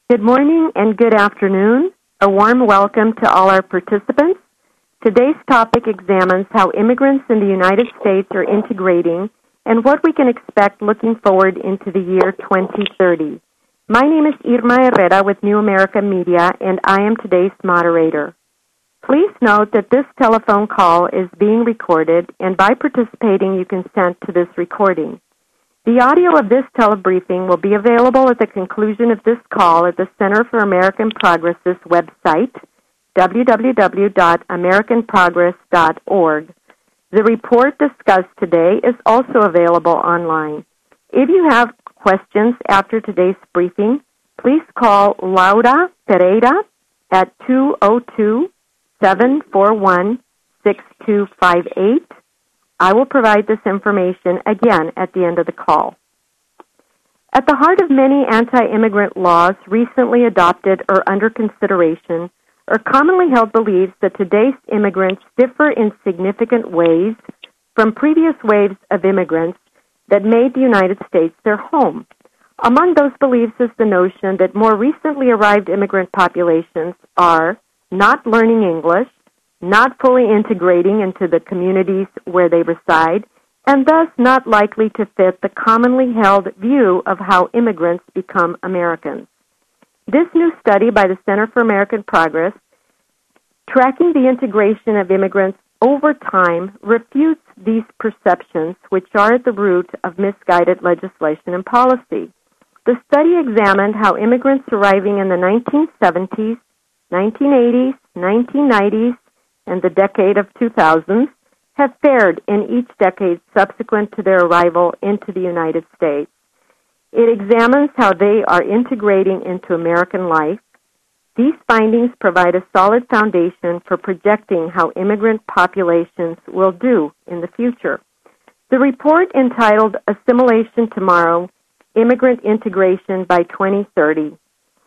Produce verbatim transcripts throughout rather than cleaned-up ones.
Good morning and good afternoon. A warm welcome to all our participants. Today's topic examines how immigrants in the United States are integrating and what we can expect looking forward into the year twenty thirty. My name is Irma Herrera with New America Media, and I am today's moderator. Please note that this telephone call is being recorded, and by participating, you consent to this recording. The audio of this telebriefing will be available at the conclusion of this call at the Center for American Progress's website, w w w dot american progress dot org. The report discussed today is also available online. If you have questions after today's briefing, please call Laura Pereira at two oh two, seven four one, six two five eight. I will provide this information again at the end of the call. At the heart of many anti-immigrant laws recently adopted or under consideration are commonly held beliefs that today's immigrants differ in significant ways from previous waves of immigrants that made the United States their home. Among those beliefs is the notion that more recently arrived immigrant populations are not learning English, not fully integrating into the communities where they reside, and thus not likely to fit the commonly held view of how immigrants become Americans. This new study by the Center for American Progress, tracking the integration of immigrants over time, refutes these perceptions, which are at the root of misguided legislation and policy. The study examined how immigrants arriving in the nineteen seventies, nineteen eighties, nineteen nineties, and the decade of two thousands have fared in each decade subsequent to their arrival into the United States. It examines how they are integrating into American life. These findings provide a solid foundation for projecting how immigrant populations will do in the future. The report entitled Assimilation Tomorrow, Immigrant Integration by twenty thirty.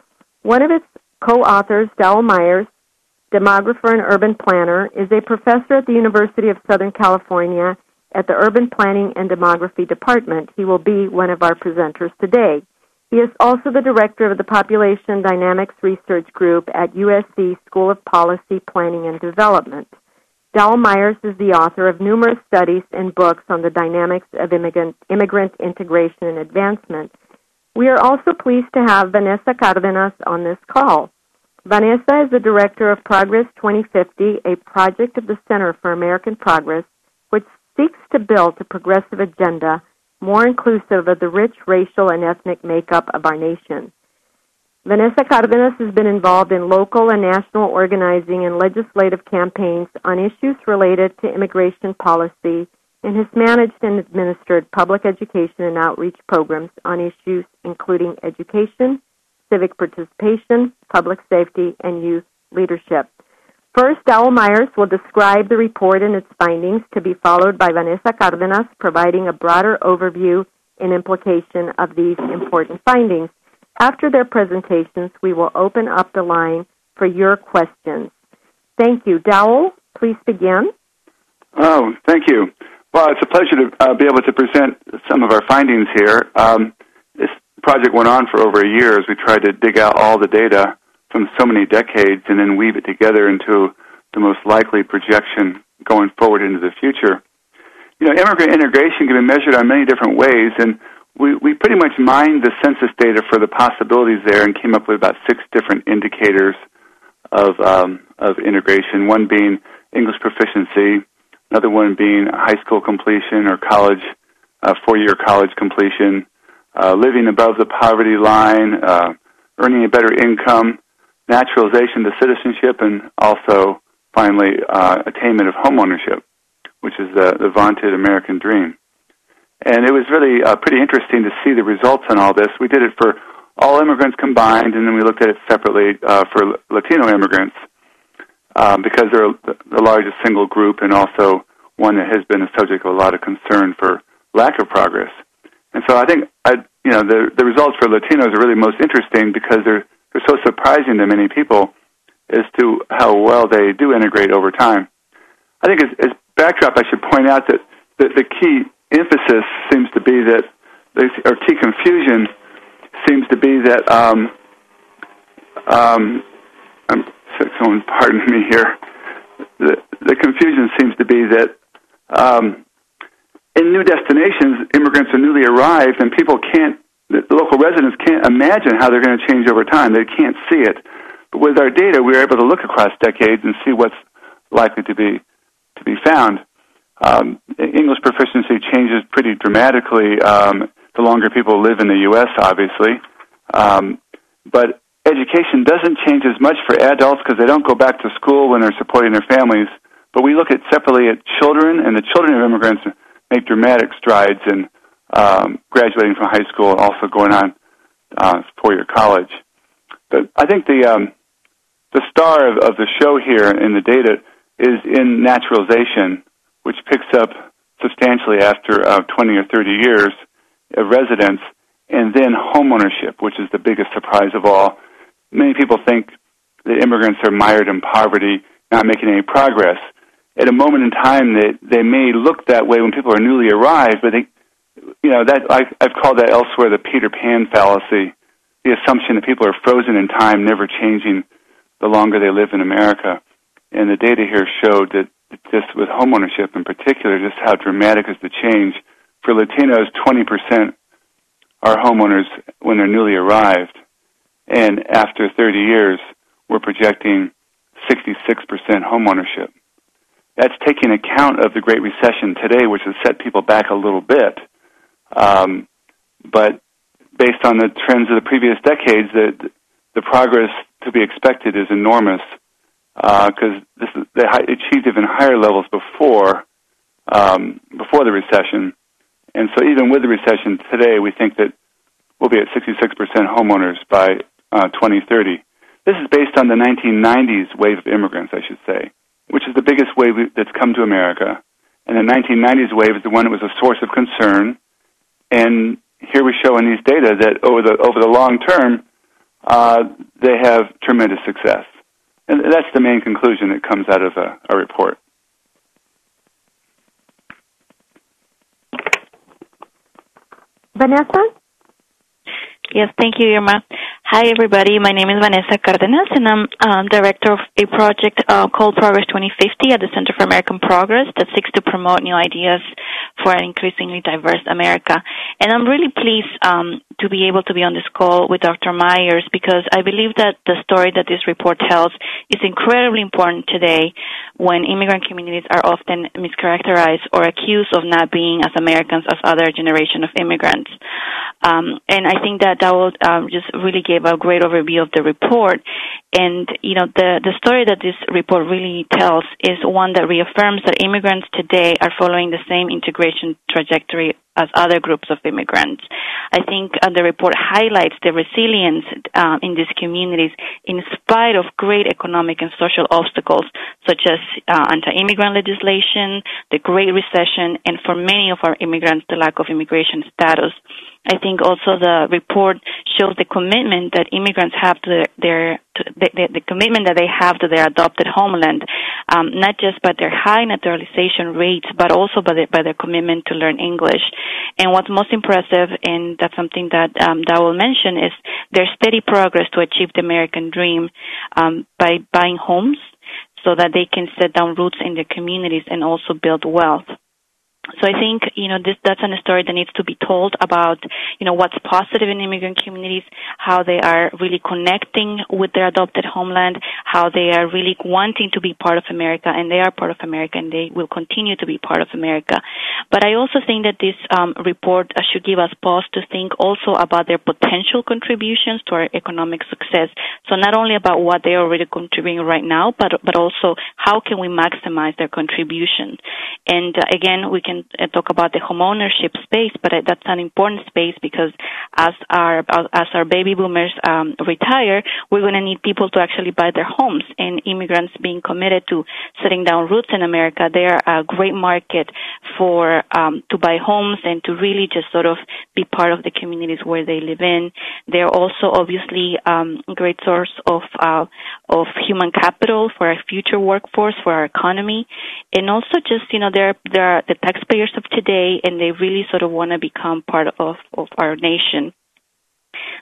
One of its co-authors, Dowell Myers, demographer and urban planner, is a professor at the University of Southern California at the Urban Planning and Demography Department. He will be one of our presenters today. He is also the director of the Population Dynamics Research Group at U S C School of Policy, Planning, and Development. Dowell Myers is the author of numerous studies and books on the dynamics of immigrant, immigrant integration and advancement. We are also pleased to have Vanessa Cardenas on this call. Vanessa is the director of Progress twenty fifty, a project of the Center for American Progress, which seeks to build a progressive agenda more inclusive of the rich racial and ethnic makeup of our nation. Vanessa Cardenas has been involved in local and national organizing and legislative campaigns on issues related to immigration policy and has managed and administered public education and outreach programs on issues including education, civic participation, public safety, and youth leadership. First, Dowell Myers will describe the report and its findings, to be followed by Vanessa Cardenas providing a broader overview and implication of these important findings. After their presentations, we will open up the line for your questions. Thank you. Dowell, please begin. Oh, thank you. Well, it's a pleasure to uh, be able to present some of our findings here. Um, this project went on for over a year as we tried to dig out all the data from so many decades and then weave it together into the most likely projection going forward into the future. You know, immigrant integration can be measured on many different ways, and we, we pretty much mined the census data for the possibilities there and came up with about six different indicators of um, of integration, one being English proficiency, another one being high school completion or college, uh, four-year college completion, uh, living above the poverty line, uh, earning a better income, naturalization to citizenship, and also, finally, uh, attainment of homeownership, which is the, the vaunted American dream. And it was really uh, pretty interesting to see the results on all this. We did it for all immigrants combined, and then we looked at it separately uh, for Latino immigrants um, because they're the largest single group and also one that has been a subject of a lot of concern for lack of progress. And so I think I, you know the the results for Latinos are really most interesting because they're they're so surprising to many people as to how well they do integrate over time. I think as, as backdrop, I should point out that the, the key emphasis seems to be that, or key confusion seems to be that um, Um, I'm, someone pardon me here. The, the confusion seems to be that um, in new destinations, immigrants are newly arrived, and people can't, the local residents can't imagine how they're going to change over time. They can't see it. But with our data, we're able to look across decades and see what's likely to be to be found. Um, English proficiency changes pretty dramatically um, the longer people live in the U S, obviously. Um, but education doesn't change as much for adults because they don't go back to school when they're supporting their families. But we look at separately at children, and the children of immigrants make dramatic strides in um, graduating from high school and also going on uh, four-year college. But I think the um, the star of, of the show here in the data is in naturalization, which picks up substantially after uh, twenty or thirty years of residence, and then homeownership, which is the biggest surprise of all. Many people think that immigrants are mired in poverty, not making any progress. At a moment in time, they, they may look that way when people are newly arrived, but they, you know, that I, I've called that elsewhere the Peter Pan fallacy, the assumption that people are frozen in time, never changing the longer they live in America. And the data here showed that just with homeownership in particular, just how dramatic is the change. For Latinos, twenty percent are homeowners when they're newly arrived. And after thirty years, we're projecting sixty-six percent homeownership. That's taking account of the Great Recession today, which has set people back a little bit. Um, but based on the trends of the previous decades, the, the progress to be expected is enormous because uh, this is, they achieved even higher levels before um, before the recession. And so even with the recession today, we think that we'll be at sixty-six percent homeowners by uh, twenty thirty. This is based on the nineteen nineties wave of immigrants, I should say, which is the biggest wave that's come to America. And the nineteen nineties wave is the one that was a source of concern. And here we show in these data that over the over the long term, uh, they have tremendous success. And that's the main conclusion that comes out of a, a report. Vanessa? Yes, thank you, Irma. Hi, everybody. My name is Vanessa Cardenas, and I'm um, director of a project uh, called Progress twenty fifty at the Center for American Progress that seeks to promote new ideas for an increasingly diverse America. And I'm really pleased um, to be able to be on this call with Doctor Myers because I believe that the story that this report tells is incredibly important today when immigrant communities are often mischaracterized or accused of not being as Americans as other generation of immigrants. Um, and I think that that will um, just really give a great overview of the report. And, you know, the, the story that this report really tells is one that reaffirms that immigrants today are following the same integration trajectory as other groups of immigrants. I think uh, the report highlights the resilience uh, in these communities in spite of great economic and social obstacles such as uh, anti-immigrant legislation, the Great Recession, and for many of our immigrants, the lack of immigration status. I think also the report shows the commitment that immigrants have to their, their to the, the, the commitment that they have to their adopted homeland, um, not just by their high naturalization rates, but also by, the, by their commitment to learn English. And what's most impressive, and that's something that um, Dow will mention, is their steady progress to achieve the American dream um, by buying homes so that they can set down roots in their communities and also build wealth. So I think, you know, this, that's a story that needs to be told about, you know, what's positive in immigrant communities, how they are really connecting with their adopted homeland, how they are really wanting to be part of America, and they are part of America, and they will continue to be part of America. But I also think that this um, report should give us pause to think also about their potential contributions to our economic success. So not only about what they are already contributing right now, but but also how can we maximize their contribution. And uh, again, we can uh, talk about the homeownership space, but uh, that's an important space because as our as our baby boomers um, retire, we're going to need people to actually buy their homes. And immigrants being committed to setting down roots in America, they are a great market for um, to buy homes and to really just sort of be part of the communities where they live in. They're also obviously um, a great source of uh, of human capital for our future workforce, for our economy, and also just, you know, they're they're the taxpayers of today, and they really sort of want to become part of, of our nation.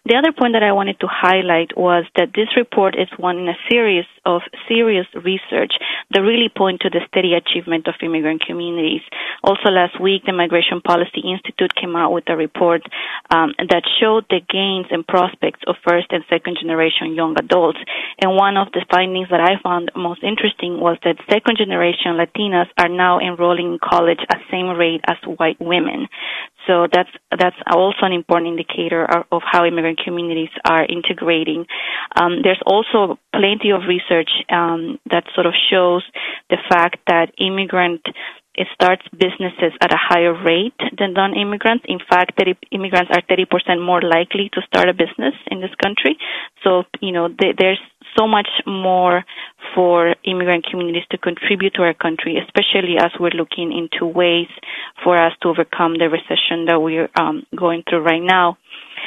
The other point that I wanted to highlight was that this report is one in a series of serious research that really point to the steady achievement of immigrant communities. Also last week, the Migration Policy Institute came out with a report um, that showed the gains and prospects of first and second generation young adults. And one of the findings that I found most interesting was that second generation Latinas are now enrolling in college at the same rate as white women. So that's that's also an important indicator of how immigrant communities are integrating. Um, there's also plenty of research um, that sort of shows the fact that immigrant it starts businesses at a higher rate than non-immigrants. In fact, thirty immigrants are thirty percent more likely to start a business in this country. So, you know, they, there's so much more for immigrant communities to contribute to our country, especially as we're looking into ways for us to overcome the recession that we're um, going through right now.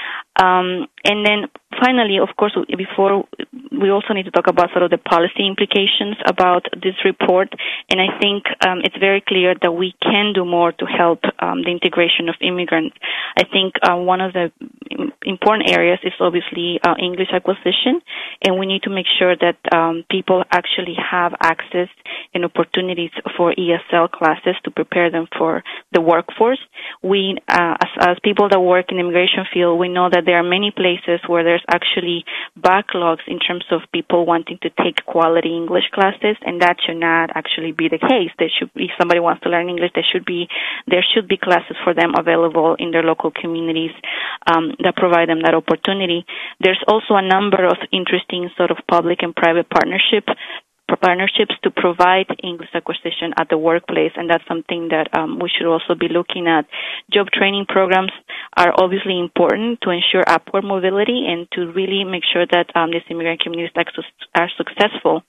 Um, and then finally, of course, before we also need to talk about sort of the policy implications about this report. And I think um, it's very clear that we can do more to help um, the integration of immigrants. I think uh, one of the important areas is obviously uh, English acquisition, and we need to make sure that um, people actually have access and opportunities for E S L classes to prepare them for the workforce. We, uh, as, as people that work in the immigration field, we know that there are many places where there's actually backlogs in terms of people wanting to take quality English classes, and that should not actually be the case. There should be, if somebody wants to learn English, there should be there should be classes for them available in their local communities um, that provide them that opportunity. There's also a number of interesting sort of public and private partnership partnerships to provide English acquisition at the workplace, and that's something that um, we should also be looking at. Job training programs are obviously important to ensure upward mobility and to really make sure that um, these immigrant communities are successful.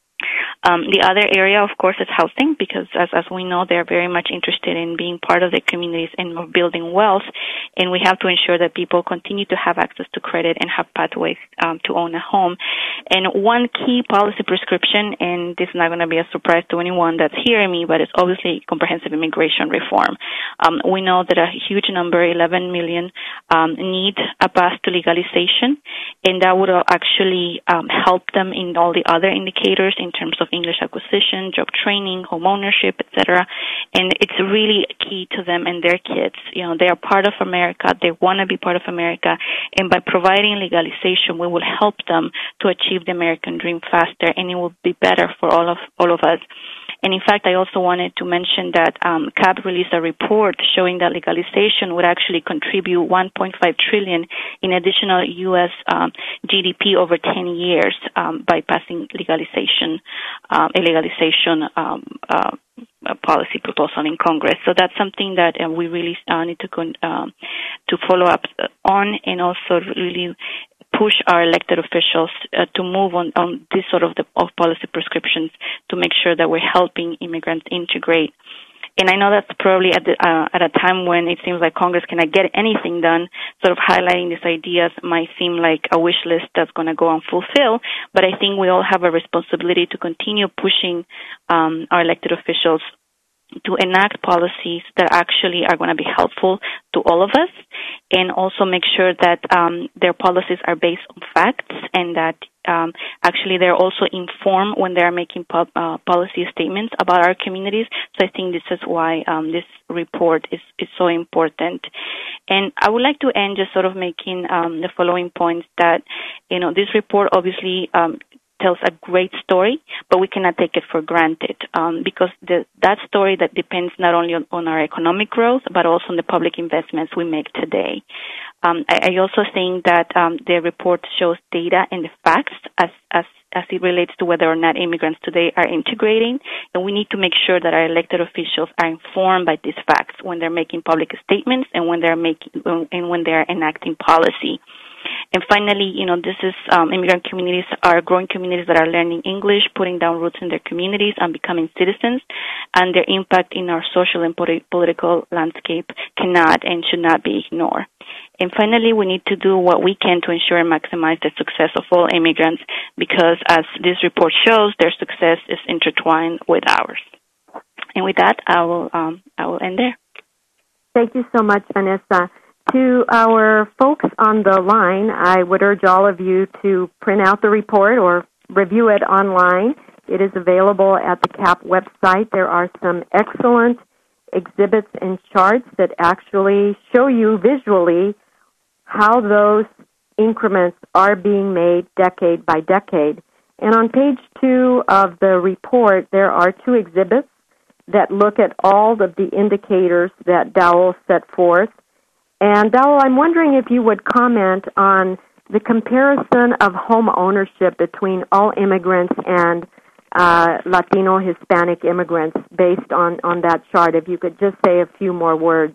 Um, the other area, of course, is housing, because as, as we know, they're very much interested in being part of the communities and building wealth, and we have to ensure that people continue to have access to credit and have pathways um, to own a home. And one key policy prescription, and this is not going to be a surprise to anyone that's hearing me, but it's obviously comprehensive immigration reform. Um, we know that a huge number, eleven million, um, need a path to legalization, and that would actually um, help them in all the other indicators in terms of English acquisition, job training, home ownership, et cetera. And it's really key to them and their kids. You know, they are part of America. They want to be part of America. And by providing legalization, we will help them to achieve the American dream faster, and it will be better for all of all of us. And in fact, I also wanted to mention that um, C A B released a report showing that legalization would actually contribute one point five trillion dollars in additional U S um, G D P over ten years um, by passing legalization, um, a legalization um, uh, a policy proposal in Congress. So that's something that uh, we really uh, need to con- um, to follow up on, and also really push our elected officials uh, to move on, on this sort of, the, of policy prescriptions to make sure that we're helping immigrants integrate. And I know that's probably at, the, uh, at a time when it seems like Congress cannot get anything done, sort of highlighting these ideas might seem like a wish list that's going to go unfulfilled, but I think we all have a responsibility to continue pushing um, our elected officials to enact policies that actually are going to be helpful to all of us, and also make sure that um, their policies are based on facts, and that um, actually they're also informed when they're making pub, uh, policy statements about our communities. So I think this is why um, this report is, is so important. And I would like to end just sort of making um, the following points that, you know, this report obviously um, tells a great story, but we cannot take it for granted um, because the, that story that depends not only on, on our economic growth, but also on the public investments we make today. Um, I, I also think that um, the report shows data and the facts as, as as it relates to whether or not immigrants today are integrating, and we need to make sure that our elected officials are informed by these facts when they're making public statements and when they're making and when they're enacting policy. And finally, you know, this is um, immigrant communities are growing communities that are learning English, putting down roots in their communities, and becoming citizens, and their impact in our social and politi- political landscape cannot and should not be ignored. And finally, we need to do what we can to ensure and maximize the success of all immigrants, because as this report shows, their success is intertwined with ours. And with that, I will um, I will end there. Thank you so much, Vanessa. To our folks on the line, I would urge all of you to print out the report or review it online. It is available at the C A P website. There are some excellent exhibits and charts that actually show you visually how those increments are being made decade by decade. And on page two of the report, there are two exhibits that look at all of the indicators that Dowell set forth. And Dowell, I'm wondering if you would comment on the comparison of home ownership between all immigrants and uh, Latino Hispanic immigrants based on, on that chart. If you could just say a few more words.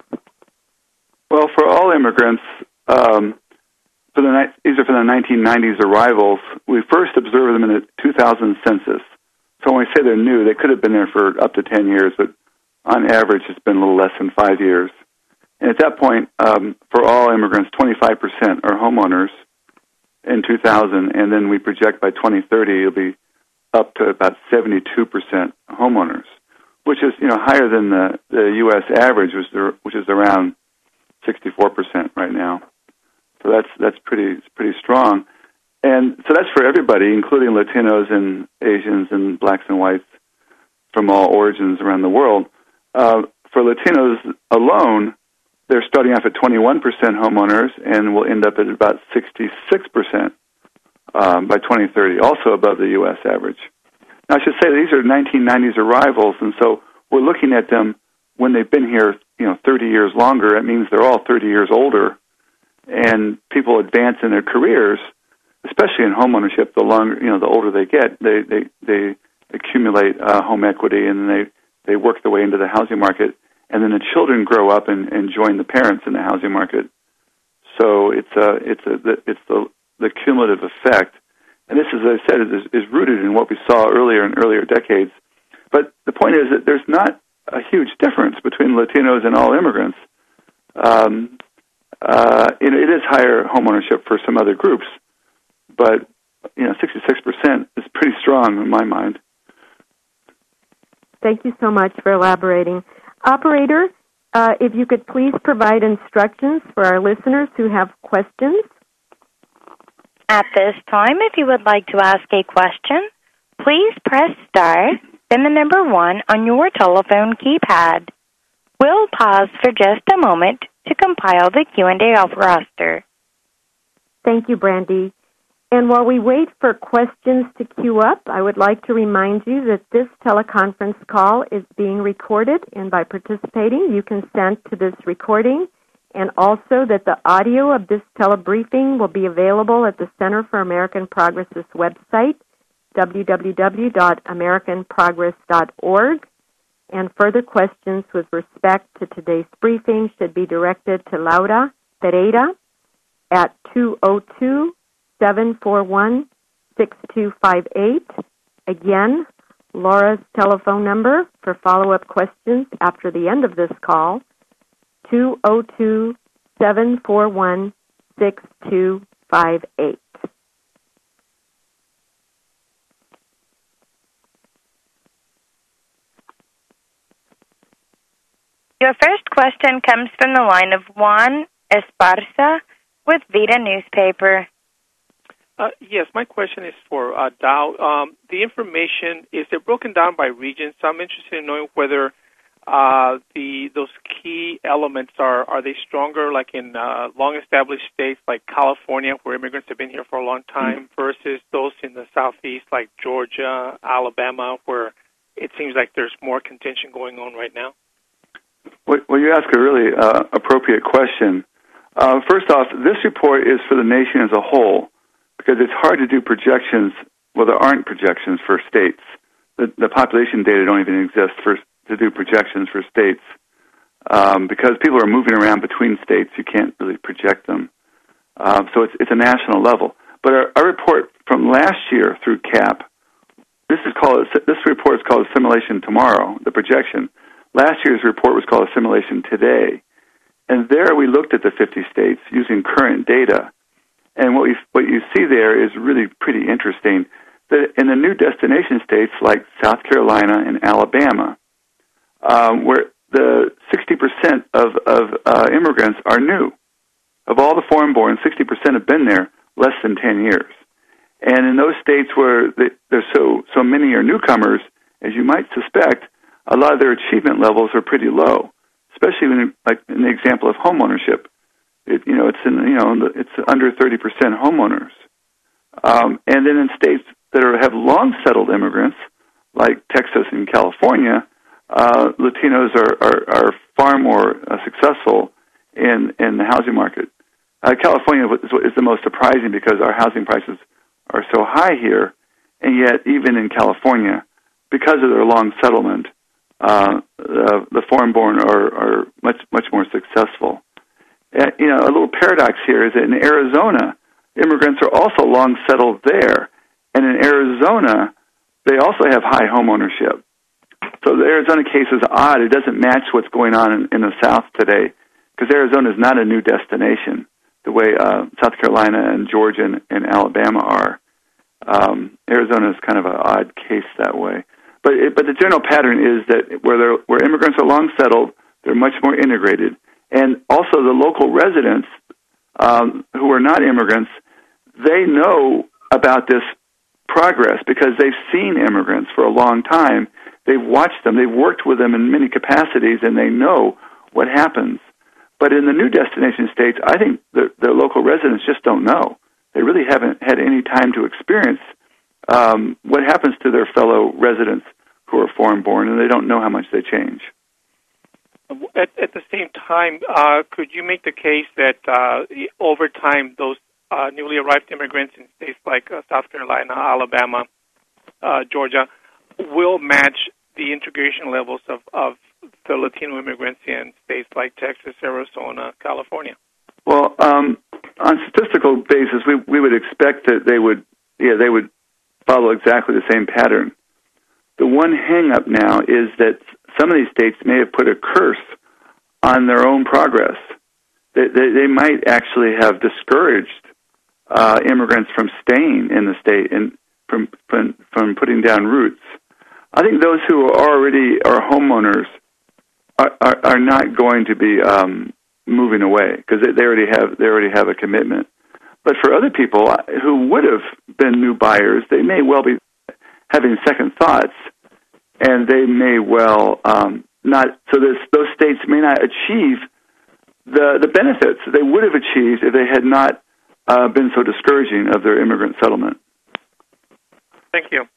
Well, for all immigrants, um, for the these are for the nineteen nineties arrivals, we first observed them in the two thousand census. So when we say they're new, they could have been there for up to ten years, but on average it's been a little less than five years. And at that point, um, for all immigrants, twenty-five percent are homeowners in two thousand, and then we project by twenty thirty it'll be up to about seventy-two percent homeowners, which is, you know, higher than the, the U S average, which is, which is around sixty-four percent right now. So that's that's pretty pretty strong. And so that's for everybody, including Latinos and Asians and blacks and whites from all origins around the world. Uh, for Latinos alone, they're starting off at twenty-one percent homeowners and will end up at about sixty-six percent um, by twenty thirty, also above the U S average. Now, I should say that these are nineteen nineties arrivals, and so we're looking at them when they've been here, you know, thirty years longer. It means they're all thirty years older, and people advance in their careers, especially in homeownership. The longer, you know, the older they get, they they they accumulate uh, home equity, and they they work their way into the housing market. And then the children grow up and, and join the parents in the housing market. So it's a, it's a, it's the, the cumulative effect. And this, as I said, is, is rooted in what we saw earlier in earlier decades. But the point is that there's not a huge difference between Latinos and all immigrants. Um, uh, it, it is higher homeownership for some other groups, but you know, sixty-six percent is pretty strong in my mind. Thank you so much for elaborating. Operator, uh, if you could please provide instructions for our listeners who have questions. At this time, if you would like to ask a question, please press star, then the number one on your telephone keypad. We'll pause for just a moment to compile the Q and A roster. Thank you, Brandy. And while we wait for questions to queue up, I would like to remind you that this teleconference call is being recorded, and by participating, you consent to this recording, and also that the audio of this telebriefing will be available at the Center for American Progress's website, w w w dot american progress dot org, and further questions with respect to today's briefing should be directed to Laura Pereira at two oh two, seven four one, six two five eight. Again, Laura's telephone number for follow-up questions after the end of this call, two oh two, seven four one, six two five eight. Your first question comes from the line of Juan Esparza with Vida Newspaper. Uh, yes, my question is for uh, Dow. Um, the information, is it broken down by region? So I'm interested in knowing whether uh, the those key elements are, are they stronger like in uh, long-established states like California, where immigrants have been here for a long time, mm-hmm. versus those in the southeast like Georgia, Alabama, where it seems like there's more contention going on right now? Well, you ask a really uh, appropriate question. Uh, first off, this report is for the nation as a whole, because it's hard to do projections. Well, there aren't projections for states. The, the population data don't even exist for to do projections for states um, because people are moving around between states. You can't really project them. Um, so it's it's a national level. But our, our report from last year through C A P, this is called this report is called Assimilation Tomorrow. The projection. Last year's report was called Assimilation Today, and there we looked at the fifty states using current data. And what, we, what you see there is really pretty interesting, that in the new destination states like South Carolina and Alabama, um, where the sixty percent of, of uh, immigrants are new. of all the foreign-born, sixty percent have been there less than ten years. And in those states where they, there's so, so many are newcomers, as you might suspect, a lot of their achievement levels are pretty low, especially when, like in the example of homeownership. It, you know, it's in, you know, it's under thirty percent homeowners. Um, and then in states that are, have long settled immigrants, like Texas and California, uh, Latinos are, are, are far more uh, successful in, in the housing market. Uh, California is, is the most surprising because our housing prices are so high here, and yet even in California, because of their long settlement, uh, the, the foreign-born are, are much much more successful. Uh, you know, a little paradox here is that in Arizona, immigrants are also long settled there, and in Arizona, they also have high home ownership. So the Arizona case is odd. It doesn't match what's going on in, in the South today, because Arizona is not a new destination the way uh, South Carolina and Georgia and, and Alabama are. Um, Arizona is kind of an odd case that way. But it, but the general pattern is that where they're, where immigrants are long settled, they're much more integrated. And also the local residents um, who are not immigrants, they know about this progress because they've seen immigrants for a long time. They've watched them. They've worked with them in many capacities, and they know what happens. But in the new destination states, I think the, the local residents just don't know. They really haven't had any time to experience um, what happens to their fellow residents who are foreign-born, and they don't know how much they change. At, at the same time, uh, could you make the case that uh, over time those uh, newly arrived immigrants in states like uh, South Carolina, Alabama, uh, Georgia will match the integration levels of, of the Latino immigrants in states like Texas, Arizona, California? Well, um, on statistical basis, we we would expect that they would, yeah, they would follow exactly the same pattern. The one hang-up now is that some of these states may have put a curse on their own progress. They, they, they might actually have discouraged uh, immigrants from staying in the state and from, from from putting down roots. I think those who already are homeowners are, are, are not going to be um, moving away because they, they already have they already have a commitment. But for other people who would have been new buyers, they may well be having second thoughts, and they may well um, not. So this, those states may not achieve the the benefits they would have achieved if they had not uh, been so discouraging of their immigrant settlement. Thank you.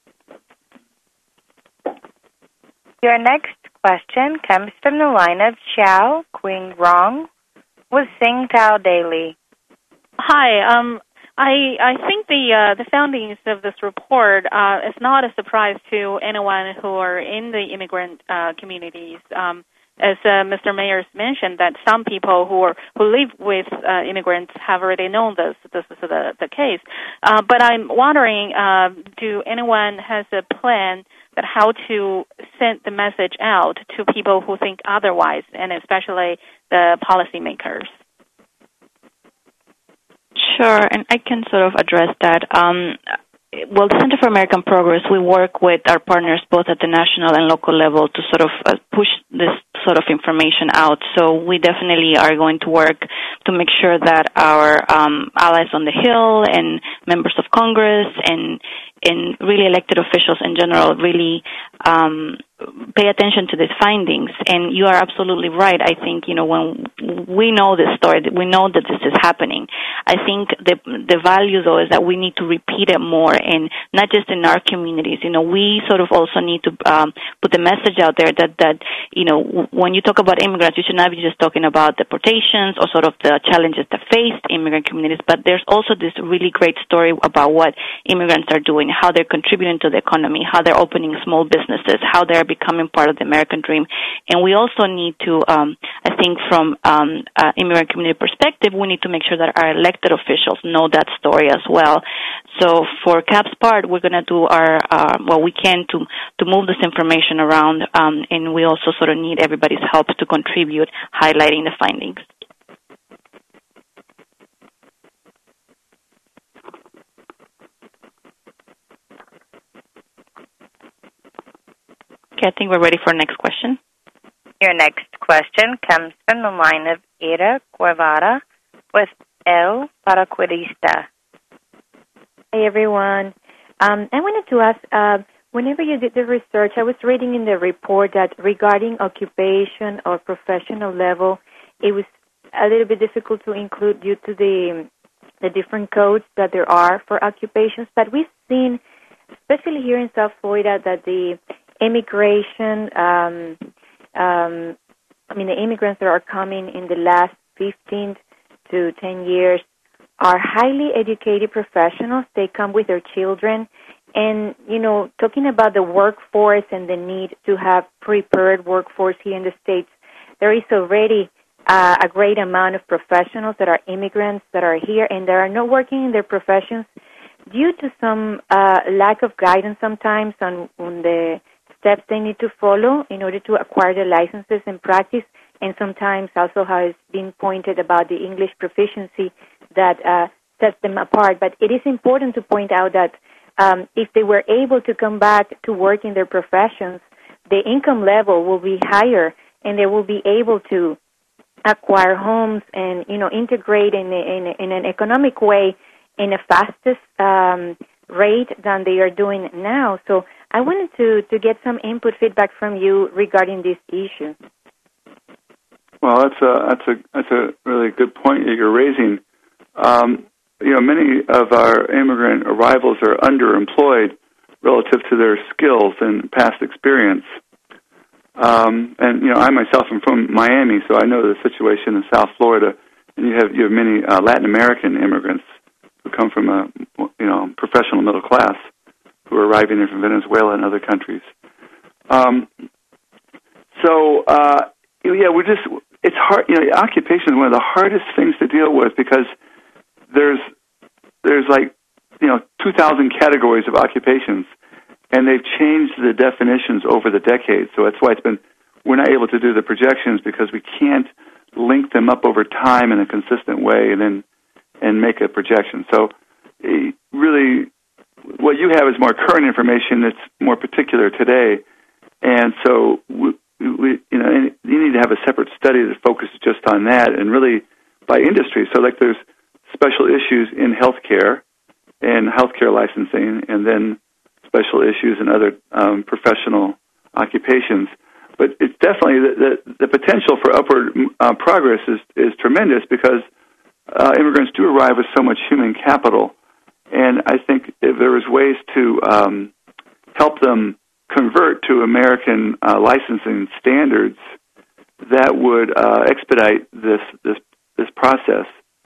Your next question comes from the line of Xiao Qing Rong with Singtao Daily. Hi. Um, I I think the uh, the findings of this report uh, is not a surprise to anyone who are in the immigrant uh, communities. Um, as uh, Mister Mayers mentioned, that some people who are who live with uh, immigrants have already known this. This is the the case. Uh, but I'm wondering, uh, do anyone has a plan that how to send the message out to people who think otherwise, and especially the policymakers? Sure, and I can sort of address that. Um, well, the Center for American Progress, we work with our partners both at the national and local level to sort of uh, push this sort of information out. So we definitely are going to work to make sure that our um, allies on the Hill and members of Congress and and really elected officials in general really um, pay attention to these findings. And you are absolutely right. I think, you know, when we know this story, we know that this is happening. I think the the value, though, is that we need to repeat it more, and not just in our communities. You know, we sort of also need to um, put the message out there that, that, you know, when you talk about immigrants, you should not be just talking about deportations or sort of the challenges that face immigrant communities, but there's also this really great story about what immigrants are doing, how they're contributing to the economy, how they're opening small businesses, how they're becoming part of the American dream. And we also need to, um, I think from um, uh, immigrant community perspective, we need to make sure that our elected officials know that story as well. So for C A P's part, we're going to do our, uh, what we can to, to move this information around, um, and we also sort of need everybody's help to contribute highlighting the findings. Okay, I think we're ready for our next question. Your next question comes from the line of Ida Guevara with El Paraquedista. Hey, everyone. Um, I wanted to ask, uh, whenever you did the research, I was reading in the report that regarding occupation or professional level, it was a little bit difficult to include due to the the different codes that there are for occupations. But we've seen, especially here in South Florida, that the immigration, um, um, I mean, the immigrants that are coming in the last fifteen to ten years are highly educated professionals. They come with their children. And, you know, talking about the workforce and the need to have prepared workforce here in the States, there is already uh, a great amount of professionals that are immigrants that are here and they are not working in their professions due to some uh, lack of guidance sometimes on, on the steps they need to follow in order to acquire the licenses and practice, and sometimes also has been pointed about the English proficiency that uh, sets them apart. But it is important to point out that um, if they were able to come back to work in their professions, the income level will be higher, and they will be able to acquire homes and, you know, integrate in, a, in, a, in an economic way in a fastest um, rate than they are doing now. So I wanted to, to get some input feedback from you regarding this issue. Well, that's a that's a that's a really good point that you're raising. Um, you know, many of our immigrant arrivals are underemployed relative to their skills and past experience. Um, and you know, I myself am from Miami, so I know the situation in South Florida. And you have you have many uh, Latin American immigrants who come from a you know professional middle class who are arriving there from Venezuela and other countries. Um, so uh, yeah, we're just it's hard. You know, occupation is one of the hardest things to deal with because there's there's like you know two thousand categories of occupations, and they've changed the definitions over the decades. So that's why it's been we're not able to do the projections because we can't link them up over time in a consistent way, and then and make a projection. So really, what you have is more current information that's more particular today, and so we, we you know you need to have a separate study that focuses just on that, and really by industry. So like there's special issues in healthcare and healthcare licensing, and then special issues in other um, professional occupations. But it's definitely the, the, the potential for upward uh, progress is, is tremendous because uh, immigrants do arrive with so much human capital. And I think if there was ways to um, help them convert to American uh, licensing standards, that would uh, expedite this this this process.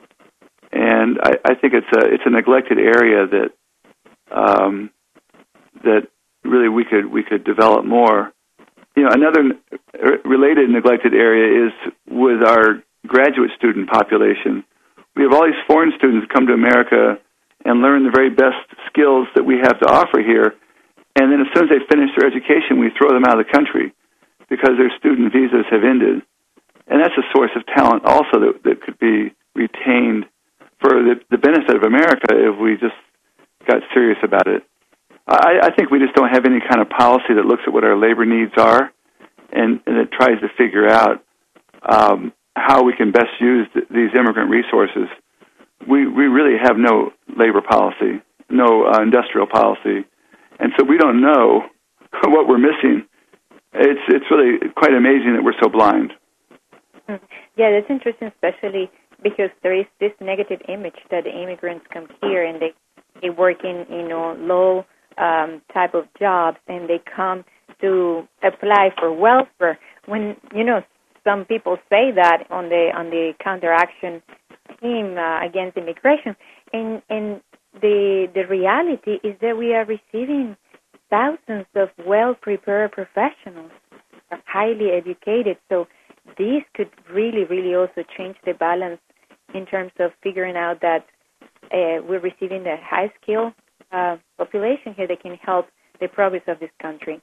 And I, I think it's a it's a neglected area that um, that really we could we could develop more. You know, another related neglected area is with our graduate student population. We have all these foreign students come to America and learn the very best skills that we have to offer here, and then as soon as they finish their education, we throw them out of the country because their student visas have ended. And that's a source of talent also that, that could be retained for the, the benefit of America if we just got serious about it. I, I think we just don't have any kind of policy that looks at what our labor needs are and, and it tries to figure out um, how we can best use th- these immigrant resources. We we really have no labor policy, no uh, industrial policy, and so we don't know what we're missing. It's it's really quite amazing that we're so blind. Yeah, that's interesting, especially because there is this negative image that the immigrants come here and they, they work in, you know, low um, type of jobs, and they come to apply for welfare. When, you know, some people say that on the on the counteraction team uh, against immigration, and and the the reality is that we are receiving thousands of well-prepared professionals, highly educated. So this could really, really also change the balance in terms of figuring out that uh, we're receiving the high-skill uh, population here that can help the progress of this country.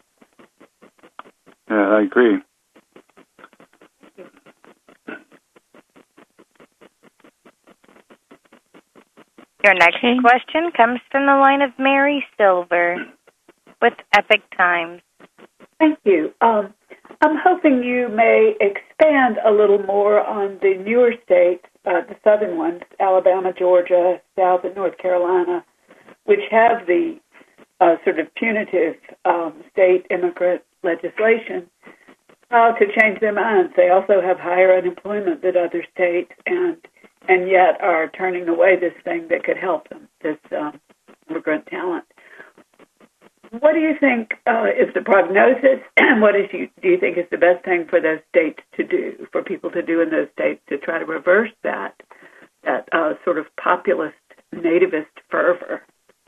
Yeah, I agree. Your next okay. question comes from the line of Mary Silver with Epic Times. Thank you. Um, I'm hoping you may expand a little more on the newer states uh, the southern ones, Alabama, Georgia, South and North Carolina, which have the uh, sort of punitive um, state immigrant legislation, uh, to change their minds. They also have higher unemployment than other states, and and yet are turning away this thing that could help them, this um, immigrant talent. What do you think uh, is the prognosis, and what is you, do you think is the best thing for those states to do, for people to do in those states to try to reverse that, that uh, sort of populist, nativist fervor?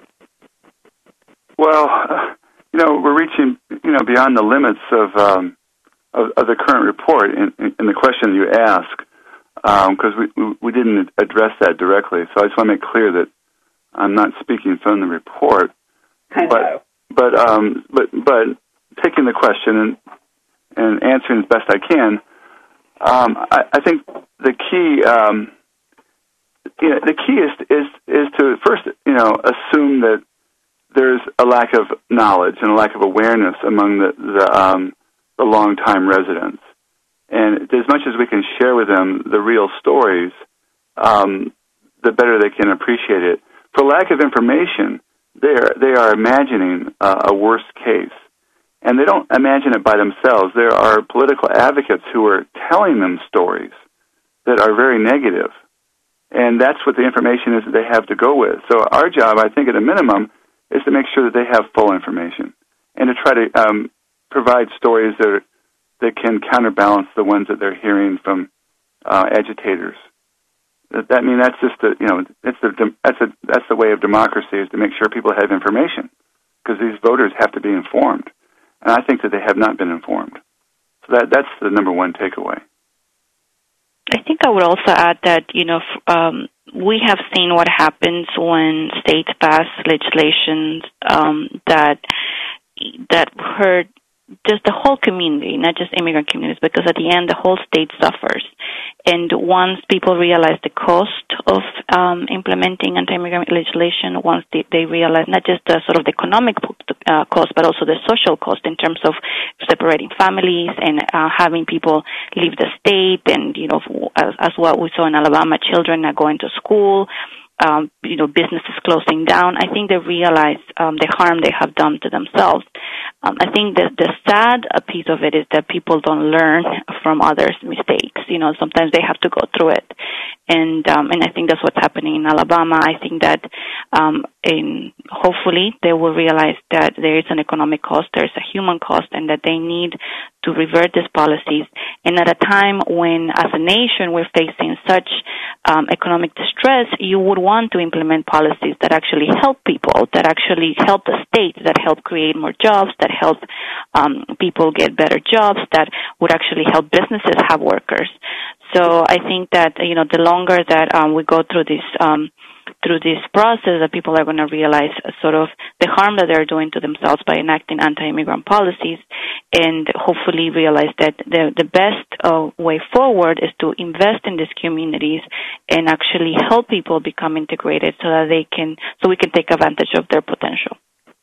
Well, uh, you know, we're reaching, you know, beyond the limits of um, of, of the current report in, in the question you ask, because um, we, we didn't address that directly. So I just want to make clear that I'm not speaking from the report. I but, know. But um, but but taking the question and and answering as best I can, um, I, I think the key, um, you know, the key is is is to first, you know, assume that there's a lack of knowledge and a lack of awareness among the the, um, the long-time residents, and as much as we can share with them the real stories, um, the better they can appreciate it. For lack of information, they are, they are imagining uh, a worst case. And they don't imagine it by themselves. There are political advocates who are telling them stories that are very negative. And that's what the information is that they have to go with. So our job, I think, at a minimum, is to make sure that they have full information and to try to um, provide stories that, are, that can counterbalance the ones that they're hearing from uh, agitators. That, I mean, that's just the, you know, it's the, that's a, that's the way of democracy, is to make sure people have information, because these voters have to be informed, and I think that they have not been informed. So that that's the number one takeaway. I think I would also add that, you know, um, we have seen what happens when states pass legislation um, that that hurt just the whole community, not just immigrant communities, because at the end, the whole state suffers. And once people realize the cost of um, implementing anti-immigrant legislation, once they, they realize not just the sort of the economic uh, cost, but also the social cost in terms of separating families and uh, having people leave the state, and, you know, as, as what we saw in Alabama, children not going to school, um, you know, businesses closing down. I think they realize um, the harm they have done to themselves. Um, I think that the sad piece of it is that people don't learn from others' mistakes. You know, sometimes they have to go through it. And um, and I think that's what's happening in Alabama. I think that um, in, hopefully they will realize that there is an economic cost, there's a human cost, and that they need to revert these policies. And at a time when, as a nation, we're facing such um, economic distress, you would want to implement policies that actually help people, that actually help the state, that help create more jobs, that help um, people get better jobs, that would actually help businesses have workers. So I think that, you know, the longer that um, we go through this um, through this process, that people are going to realize sort of the harm that they're doing to themselves by enacting anti-immigrant policies, and hopefully realize that the the best uh, way forward is to invest in these communities and actually help people become integrated, so that they can, so we can take advantage of their potential.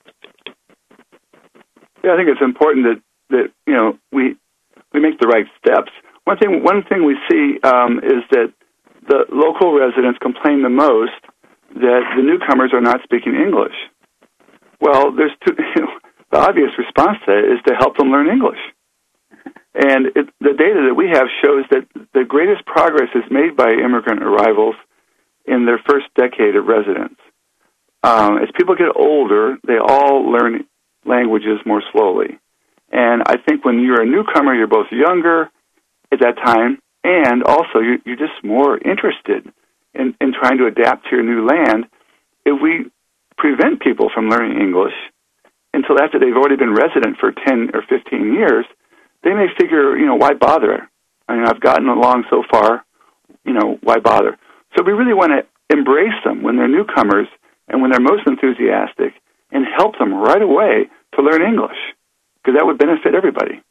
Yeah, I think it's important that, that you know, we we make the right steps. One thing one thing we see um, is that the local residents complain the most that the newcomers are not speaking English. Well, there's two, you know, the obvious response to that is to help them learn English. And it, the data that we have shows that the greatest progress is made by immigrant arrivals in their first decade of residence. Um, as people get older, they all learn languages more slowly. And I think when you're a newcomer, you're both younger at that time, and also you're, you're just more interested in, in trying to adapt to your new land. If we prevent people from learning English until after they've already been resident for ten or fifteen years, they may figure, you know, why bother? I mean, I've gotten along so far, you know, why bother? So we really want to embrace them when they're newcomers and when they're most enthusiastic, and help them right away to learn English, because that would benefit everybody.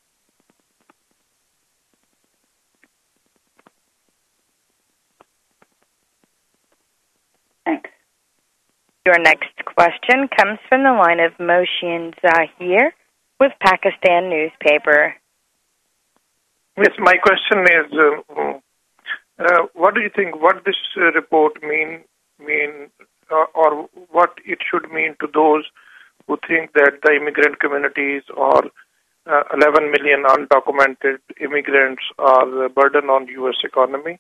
Thanks. Your next question comes from the line of Moshin Zahir with Pakistan Newspaper. Yes, my question is, uh, Uh, what do you think? What this uh, report mean mean, uh, or what it should mean to those who think that the immigrant communities or uh, eleven million undocumented immigrants are a burden on the U S economy?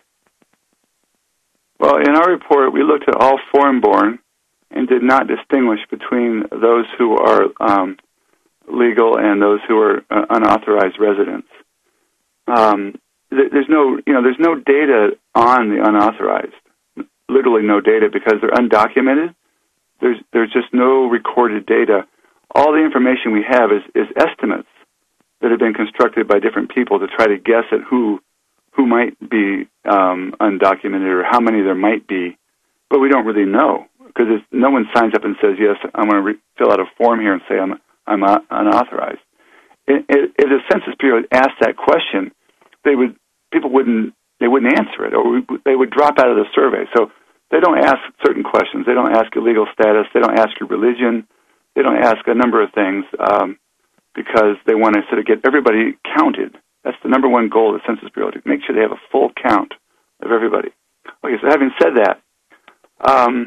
Well, in our report, we looked at all foreign-born and did not distinguish between those who are um, legal and those who are uh, unauthorized residents. Um, th- there's no, you know, there's no data on the unauthorized. Literally no data because they're undocumented. There's there's just no recorded data. All the information we have is, is estimates that have been constructed by different people to try to guess at who who might be um, undocumented or how many there might be, but we don't really know because no one signs up and says, yes, I'm going to re- fill out a form here and say I'm I'm uh, unauthorized. It, it, if the Census Bureau asked that question, they would people wouldn't they wouldn't answer it, or we, they would drop out of the survey. So they don't ask certain questions. They don't ask your legal status. They don't ask your religion. They don't ask a number of things um, because they want to sort of get everybody counted. That's the number one goal of the Census Bureau, to make sure they have a full count of everybody. Okay, so having said that, um,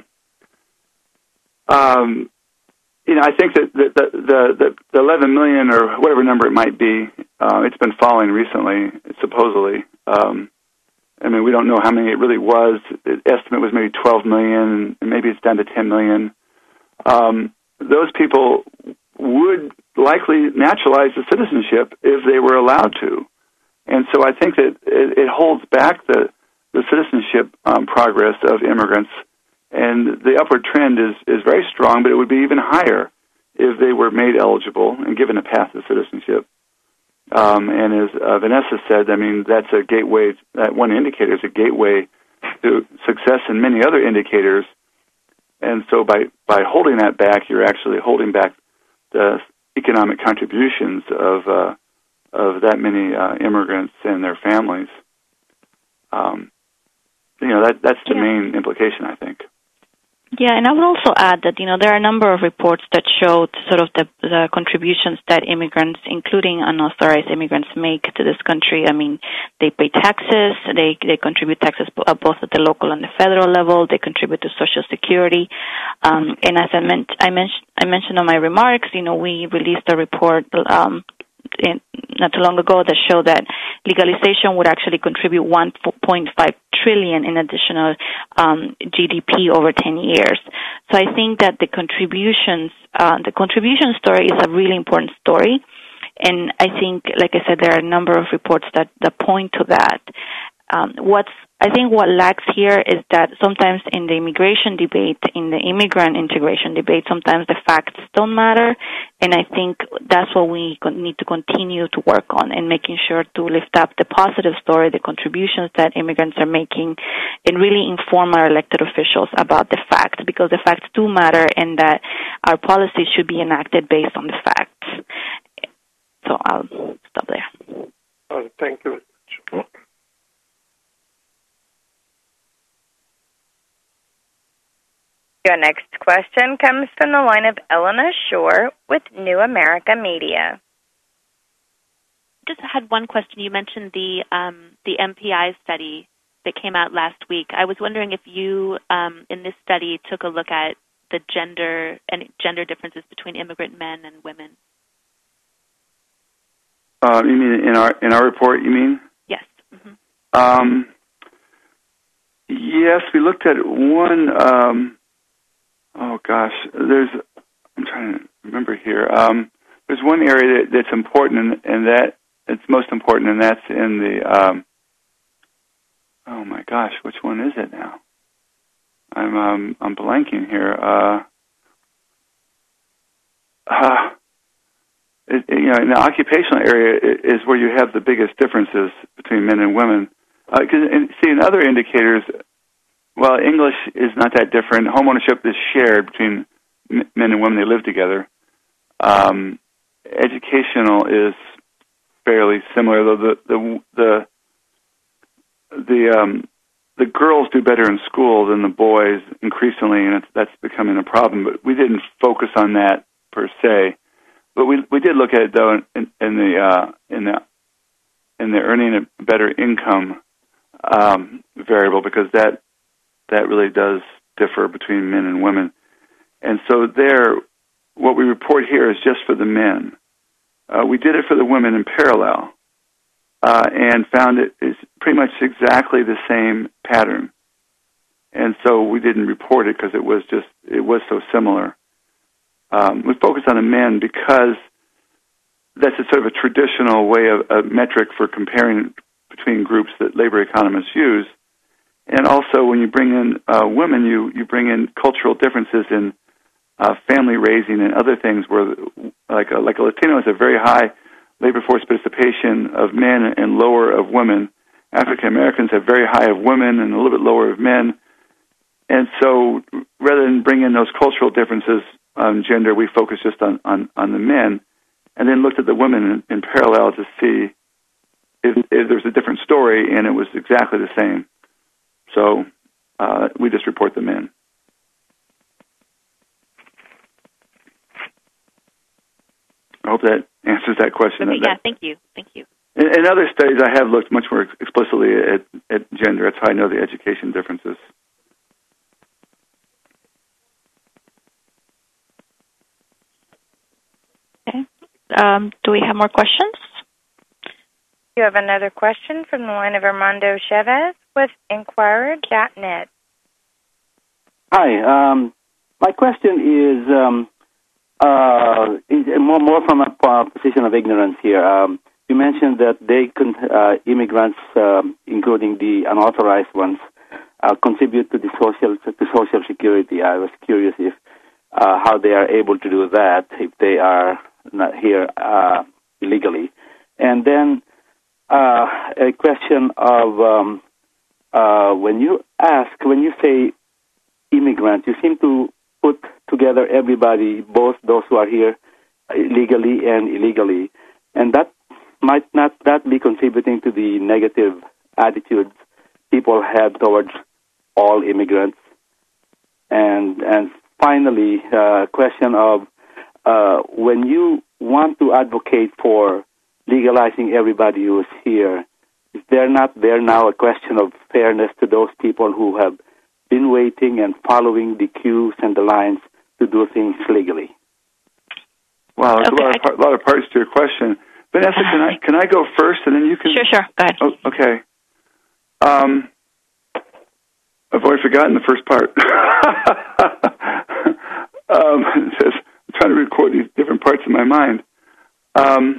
um, you know, I think that the, the, the, the eleven million or whatever number it might be, uh, it's been falling recently, supposedly. Um, I mean, we don't know how many it really was. The estimate was maybe twelve million, and maybe it's down to ten million. Um, those people would likely naturalize the citizenship if they were allowed to. And so I think that it, it holds back the, the citizenship um, progress of immigrants. And the upward trend is, is very strong, but it would be even higher if they were made eligible and given a path to citizenship. Um, and as uh, Vanessa said, I mean, that's a gateway, that one indicator is a gateway to success in many other indicators. And so by, by holding that back, you're actually holding back the economic contributions of uh, of that many uh, immigrants and their families. Um, you know, that that's the yeah. main implication, I think. Yeah, and I would also add that, you know, there are a number of reports that show sort of the, the contributions that immigrants, including unauthorized immigrants, make to this country. I mean, they pay taxes, they they contribute taxes both at the local and the federal level, they contribute to Social Security. Um, and as I, meant, I, mentioned, I mentioned on my remarks, you know, we released a report um, in, not too long ago that showed that legalization would actually contribute one point five trillion in additional um, G D P over ten years. So I think that the contributions, uh, the contribution story is a really important story, and I think, like I said, there are a number of reports that, that point to that. Um, what's I think what lacks here is that sometimes in the immigration debate, in the immigrant integration debate, sometimes the facts don't matter, and I think that's what we need to continue to work on, and making sure to lift up the positive story, the contributions that immigrants are making, and really inform our elected officials about the facts, because the facts do matter, and that our policies should be enacted based on the facts. So I'll stop there. Uh, thank you. Your next question comes from the line of Elena Shore with New America Media. Just had one question. You mentioned the um, the M P I study that came out last week. I was wondering if you, um, in this study, took a look at the gender and gender differences between immigrant men and women. Uh, you mean in our in our report? You mean? Yes. Mm-hmm. Um, yes, we looked at one. Um, oh gosh, there's. I'm trying to remember here. Um, there's one area that, that's important, and, and that it's most important, and that's in the. Um, oh my gosh, which one is it now? I'm um, I'm blanking here. Uh, uh, it, you know, in the occupational area is where you have the biggest differences between men and women. Because uh, see, in other indicators, well, English is not that different. Homeownership is shared between men and women; they live together. Um, educational is fairly similar, though the the the the um, the girls do better in school than the boys increasingly, and it's, that's becoming a problem. But we didn't focus on that per se. But we we did look at it though in, in the uh, in the in the earning a better income um, variable because that that really does differ between men and women. And so there, what we report here is just for the men. Uh, we did it for the women in parallel uh, and found it is pretty much exactly the same pattern. And so we didn't report it because it was just, it was so similar. Um, we focused on the men because that's a sort of a traditional way of a metric for comparing between groups that labor economists use. And also when you bring in uh, women, you, you bring in cultural differences in uh, family raising and other things where, like a, like a Latino has a very high labor force participation of men and lower of women. African Americans have very high of women and a little bit lower of men. And so rather than bring in those cultural differences on gender, we focused just on, on, on the men and then looked at the women in, in parallel to see if, if there's a different story, and it was exactly the same. So uh, we just report the men. I hope that answers that question. Okay, that, yeah, thank you. Thank you. In, in other studies, I have looked much more explicitly at, at gender. That's how I know the education differences. Okay. Um, do we have more questions? You have another question from the line of Armando Chavez with Inquirer dot net. Hi. Um, my question is um, uh, more, more from a position of ignorance here. Um, you mentioned that they con- uh, immigrants, um, including the unauthorized ones, uh, contribute to the social to Social Security. I was curious if uh, how they are able to do that if they are not here uh, illegally. And then uh, a question of um, uh, when you ask, when you say immigrant, you seem to put together everybody, both those who are here legally and illegally, and that might not that be contributing to the negative attitudes people have towards all immigrants. And and finally, a uh, question of uh, when you want to advocate for legalizing everybody who is here, is there not there now a question of fairness to those people who have been waiting and following the queues and the lines to do things legally? Wow, there's Okay, a, lot of, par- lot of parts to your question. Vanessa, can I can I go first and then you can? Sure, sure. Go ahead. Oh, okay. Um, I've already forgotten the first part. um, it says, I'm trying to record these different parts in my mind. Um,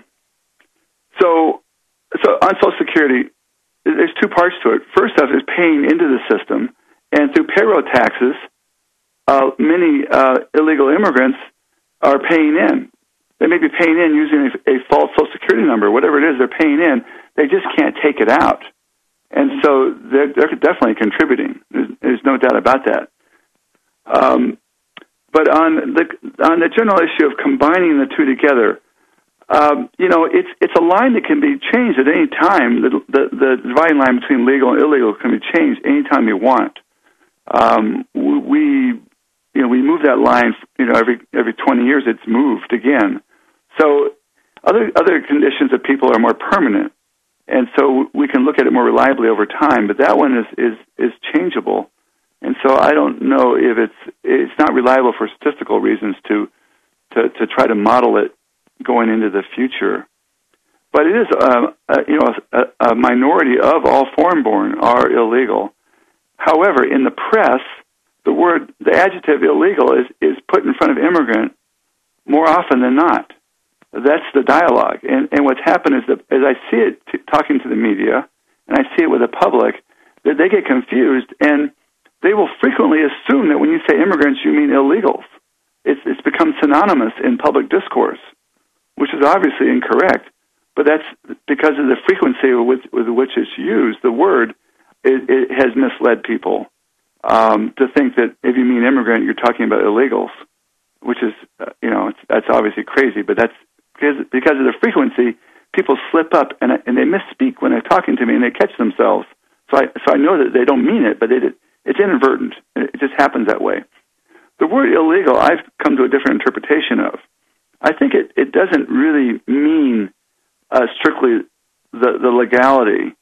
so, so on Social Security, there's two parts to it. First off is paying into the system, and through payroll taxes, uh, many uh, illegal immigrants are paying in. They may be paying in using a, a false Social Security number, whatever it is they're paying in. They just can't take it out. And so they're, they're definitely contributing. There's, there's no doubt about that. Um, but on the on the general issue of combining the two together, um, you know, it's it's a line that can be changed at any time. The, the, the dividing line between legal and illegal can be changed anytime you want. Um, we, you know, we move that line. You know, every every twenty years, it's moved again. So other other conditions of people are more permanent. And so we can look at it more reliably over time, but that one is, is, is changeable. And so I don't know if it's it's not reliable for statistical reasons to to, to try to model it going into the future. But it is, uh, a, you know, a, a minority of all foreign-born are illegal. However, in the press, the word, the adjective illegal is, is put in front of immigrant more often than not. That's the dialogue. And, and what's happened is that as I see it t- talking to the media, and I see it with the public, that they get confused, and they will frequently assume that when you say immigrants, you mean illegals. It's, it's become synonymous in public discourse, which is obviously incorrect. But that's because of the frequency with, with which it's used. The word, it, it has misled people um, to think that if you mean immigrant, you're talking about illegals, which is, uh, you know, it's, that's obviously crazy, but that's Because, because of the frequency, people slip up and and they misspeak when they're talking to me, and they catch themselves. So I so I know that they don't mean it, but they did, it's inadvertent. It just happens that way. The word illegal, I've come to a different interpretation of. I think it, it doesn't really mean uh, strictly the, the legality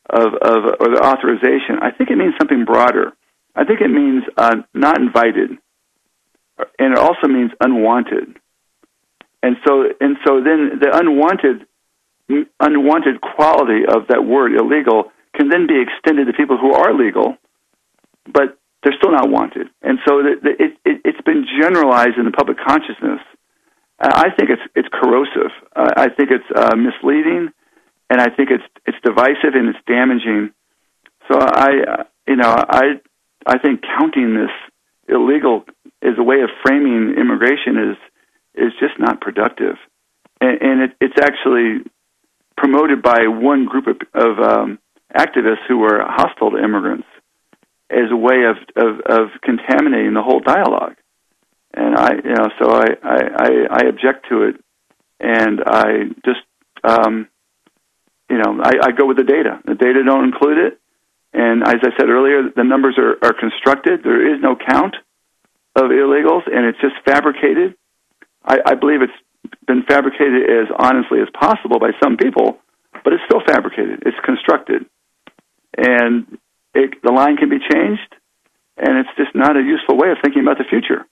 of, of or the authorization, I think it means something broader. I think it means uh, not invited, and it also means unwanted. And so, and so then the unwanted, unwanted quality of that word illegal can then be extended to people who are legal, but they're still not wanted. And so the, the, it, it, it's been generalized in the public consciousness. Uh, I think it's it's corrosive. Uh, I think it's uh, misleading, and I think it's it's divisive and it's damaging. So I, uh, you know, I I think counting this illegal as a way of framing immigration is is just not productive, and, and it, it's actually promoted by one group of, of um, activists who are hostile to immigrants as a way of, of, of contaminating the whole dialogue. And I, you know, so I, I, I object to it, and I just, um, you know, I, I go with the data. The data don't include it, and as I said earlier, the numbers are, are constructed. There is no count of illegals, and it's just fabricated. I, I believe it's been fabricated as honestly as possible by some people, but it's still fabricated. It's constructed, and it, the line can be changed, and it's just not a useful way of thinking about the future.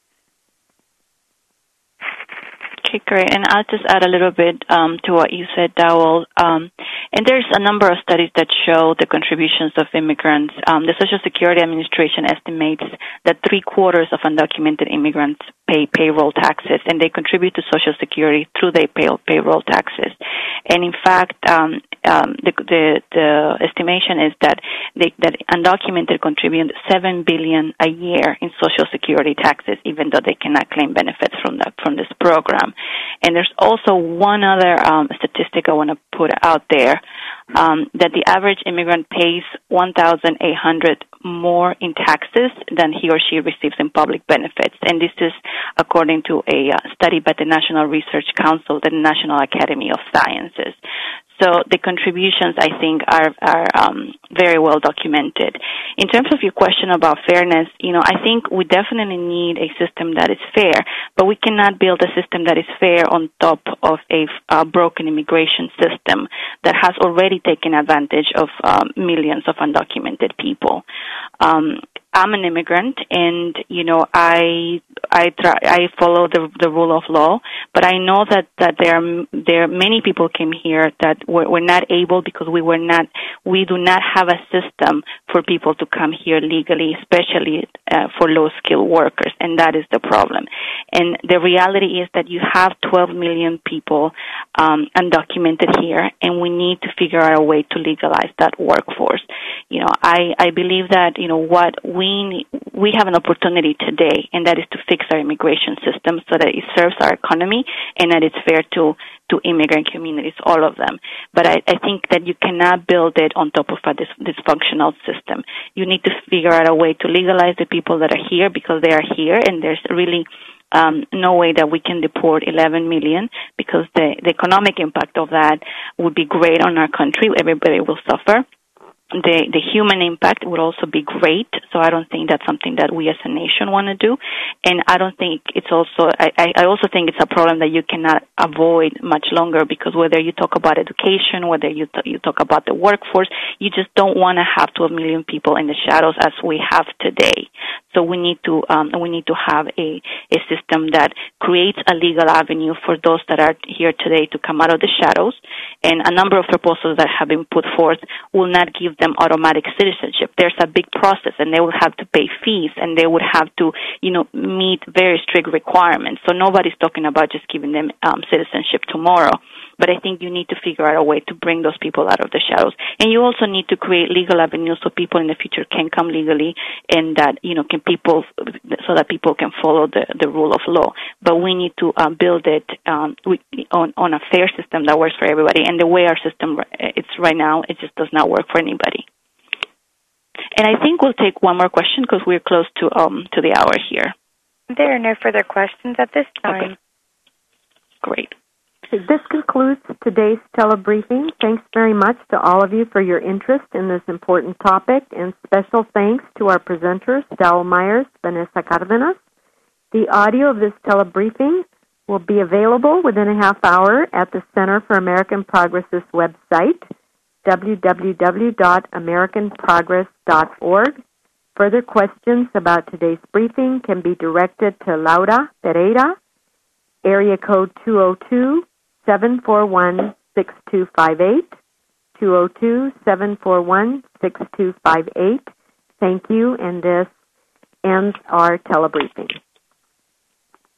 Okay, great. And I'll just add a little bit um, to what you said, Dowell. Um, and there's a number of studies that show the contributions of immigrants. Um, the Social Security Administration estimates that three quarters of undocumented immigrants pay payroll taxes, and they contribute to Social Security through their pay- payroll taxes. And in fact, um, um, the, the, the estimation is that they, that undocumented contribute seven billion dollars a year in Social Security taxes, even though they cannot claim benefits from that from this program. And there's also one other um, statistic I want to put out there, um, that the average immigrant pays one thousand eight hundred dollars more in taxes than he or she receives in public benefits. And this is according to a uh, study by the National Research Council, the National Academy of Sciences. So the contributions, I think, are are um, very well documented. In terms of your question about fairness, you know, I think we definitely need a system that is fair, but we cannot build a system that is fair on top of a uh, broken immigration system that has already taken advantage of um, millions of undocumented people. Um, I'm an immigrant, and you know, I I try, I follow the the rule of law, but I know that, that there are there are many people came here that were, were not able because we were not we do not have a system for people to come here legally, especially uh, for low skilled workers, and that is the problem. And the reality is that you have twelve million people um, undocumented here, and we need to figure out a way to legalize that workforce. You know, I I believe that you know what we We, we have an opportunity today, and that is to fix our immigration system so that it serves our economy and that it's fair to, to immigrant communities, all of them. But I, I think that you cannot build it on top of a dis, dysfunctional system. You need to figure out a way to legalize the people that are here because they are here, and there's really um, no way that we can deport eleven million because the, the economic impact of that would be great on our country. Everybody will suffer. The the human impact would also be great, so I don't think that's something that we as a nation want to do. And I don't think it's also, I, I also think it's a problem that you cannot avoid much longer, because whether you talk about education, whether you, t- you talk about the workforce, you just don't want to have twelve million people in the shadows as we have today. So we need to um, we need to have a, a system that creates a legal avenue for those that are here today to come out of the shadows. And a number of proposals that have been put forth will not give them automatic citizenship. There's a big process, and they will have to pay fees, and they would have to, you know, meet very strict requirements. So nobody's talking about just giving them um, citizenship tomorrow. But I think you need to figure out a way to bring those people out of the shadows. And you also need to create legal avenues so people in the future can come legally, and that, you know, can people, so that people can follow the, the rule of law. But we need to uh, build it um, on, on a fair system that works for everybody. And the way our system it's right now, it just does not work for anybody. And I think we'll take one more question because we're close to um to the hour here. There are no further questions at this time. Okay. Great. This concludes today's telebriefing. Thanks very much to all of you for your interest in this important topic, and special thanks to our presenters, Dowell Myers, Vanessa Cardenas. The audio of this telebriefing will be available within a half hour at the Center for American Progress's website, w w w dot american progress dot org. Further questions about today's briefing can be directed to Laura Pereira, area code two oh two, seven four one, six two five eight, two oh two, seven four one, six two five eight. Thank you, and this ends our telebriefing.